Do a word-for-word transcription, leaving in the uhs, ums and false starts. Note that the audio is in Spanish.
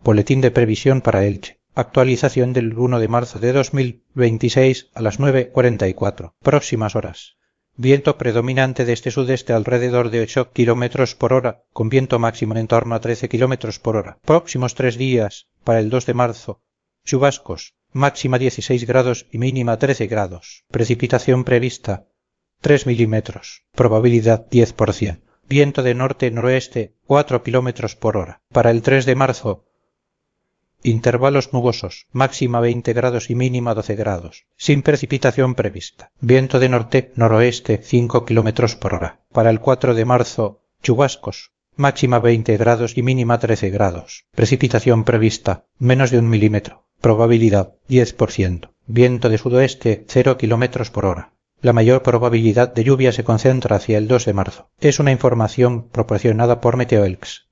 Boletín de previsión para Elche. Actualización del uno de marzo de dos mil veintiséis a las nueve cuarenta y cuatro. Próximas horas. Viento predominante de este sudeste alrededor de ocho kilómetros por hora, con viento máximo en torno a trece kilómetros por hora. Próximos tres días, para el dos de marzo. Chubascos, máxima dieciséis grados y mínima trece grados. Precipitación prevista, tres milímetros. Probabilidad diez por ciento. Viento de norte-noroeste, cuatro kilómetros por hora. Para el tres de marzo, intervalos nubosos, máxima veinte grados y mínima doce grados, sin precipitación prevista. Viento de norte-noroeste, cinco kilómetros por hora. Para el cuatro de marzo, chubascos, máxima veinte grados y mínima trece grados. Precipitación prevista, menos de un milímetro. Probabilidad, diez por ciento. Viento de sudoeste, cero kilómetros por hora. La mayor probabilidad de lluvia se concentra hacia el dos de marzo. Es una información proporcionada por Meteoelx.